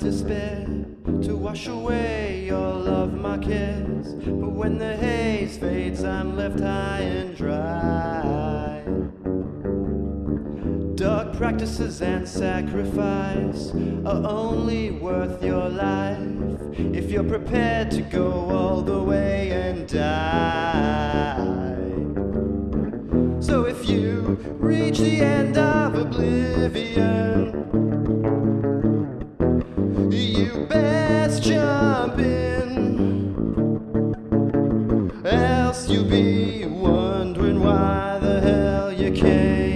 despair to wash away all of my cares. But when the haze fades, I'm left high and dry. Dark practices and sacrifice are only worth your life if you're prepared to go all the way and die. So if you reach the end of oblivion, you best jump in, else you'll be wondering why the hell you came.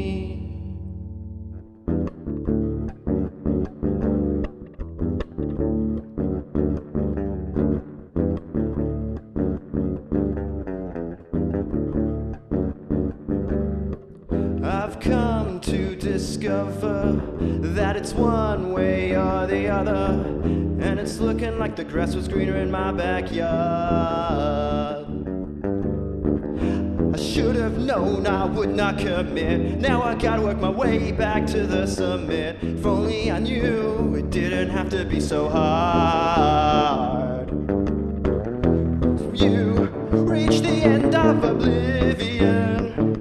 I've come to discover that it's one way or the other, and it's looking like the grass was greener in my backyard. I should have known I would not commit. Now I gotta work my way back to the summit. If only I knew it didn't have to be so hard. You reach the end of oblivion,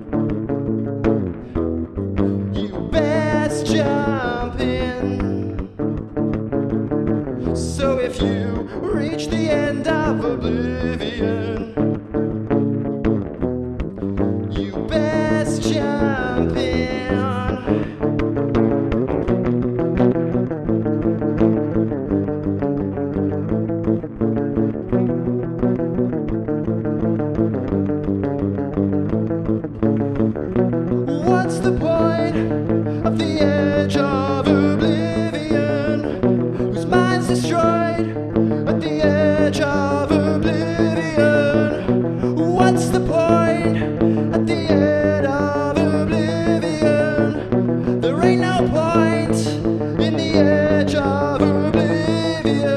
jump in. So if you reach the end of oblivion, you best jump in. What's the point of the edge of oblivion, whose mind's destroyed at the edge of oblivion? What's the point at the end of oblivion? There ain't no point in the edge of oblivion.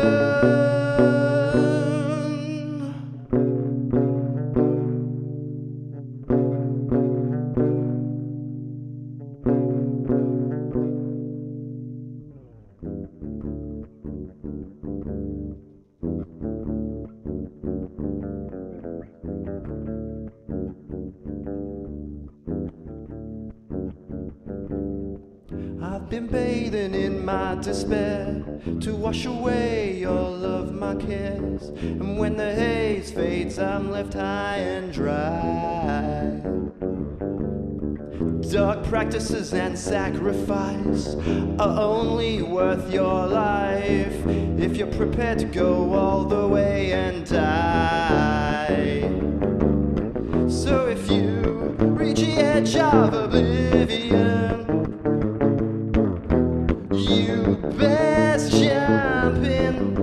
I've been bathing in my despair to wash away all of my cares, and when the haze fades, I'm left high and dry. Dark practices and sacrifice are only worth your life if you're prepared to go all the way and die. So if you reach the edge of oblivion, you best jump in.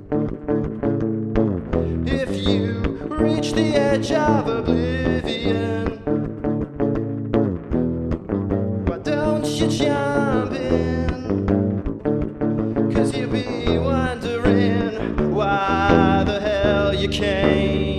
If you reach the edge of oblivion, why don't you jump in? 'Cause you'll be wondering why the hell you came.